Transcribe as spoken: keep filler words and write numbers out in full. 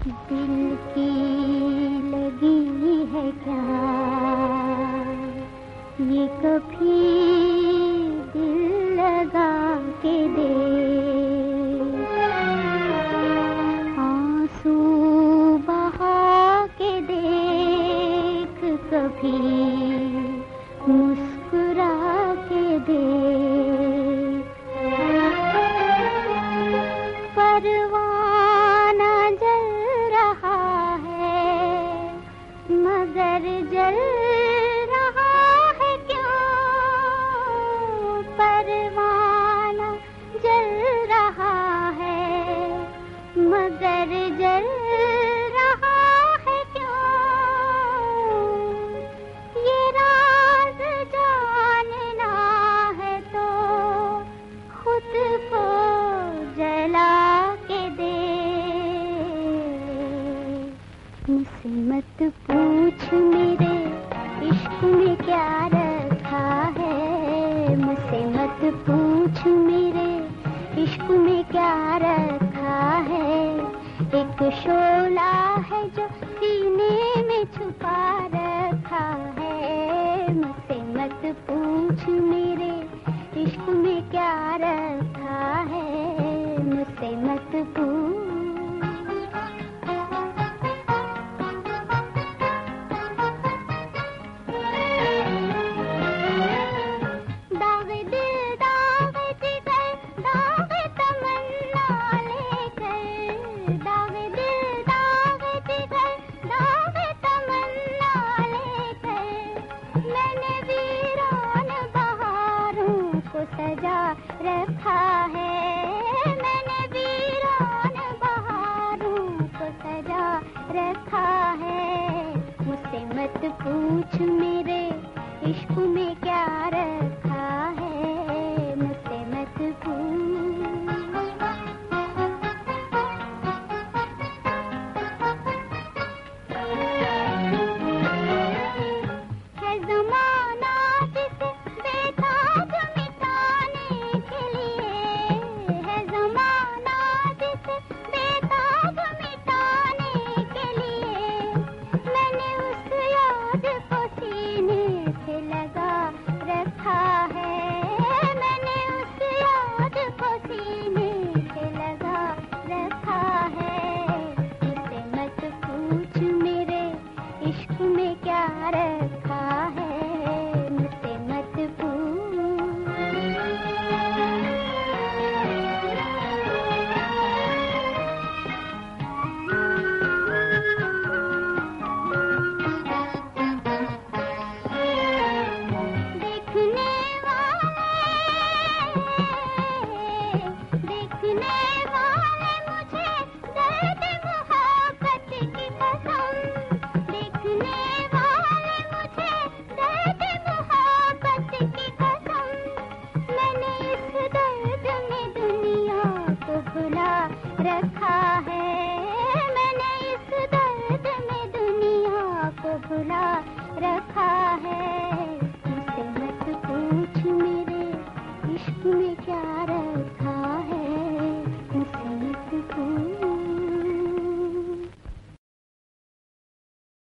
दिल की लगी है क्या ये कभी दिल लगा के दे, आंसू बहा के देख कभी मुस्कुरा के दे। परवाना जल रहा है मगर जल रहा है क्यों, परवाना जल रहा है मगर जल रहा है क्यों। ये राज जानना है तो खुद को जला के दे। मुझसे मत पूछ मेरे इश्क में क्या रखा है, मुझसे मत पूछ मेरे इश्क में क्या रखा है। एक शोला है जो सीने में छुपा रखा है, मुझसे मत पूछ मेरे इश्क में क्या रखा है, मुझसे मत पूछ। सजा रखा है मैंने वीरान बहारों को सजा रखा है। मुझसे मत पूछ मेरे इश्क में क्या रखा है, मुझसे मत पूछ। है ज़माना जिसे बेताब मिटाने के लिए, है ज़माना जिसे बेताब मिटाने के लिए। मैंने उस याद को सीने से लगा रखा है, मैंने उस याद को सीने से लगा रखा है। मुझसे मत पूछ मेरे इश्क में क्या रखा है, मुझसे मत पूछ। देखने वाले देखने वाले मुझे दर्द मोहब्बत की कसम, देखने वाले मुझे दर्द मोहब्बत की कसम। मैंने इस दर्द में दुनिया को भुला रखा है, मैंने इस दर्द में दुनिया को भुला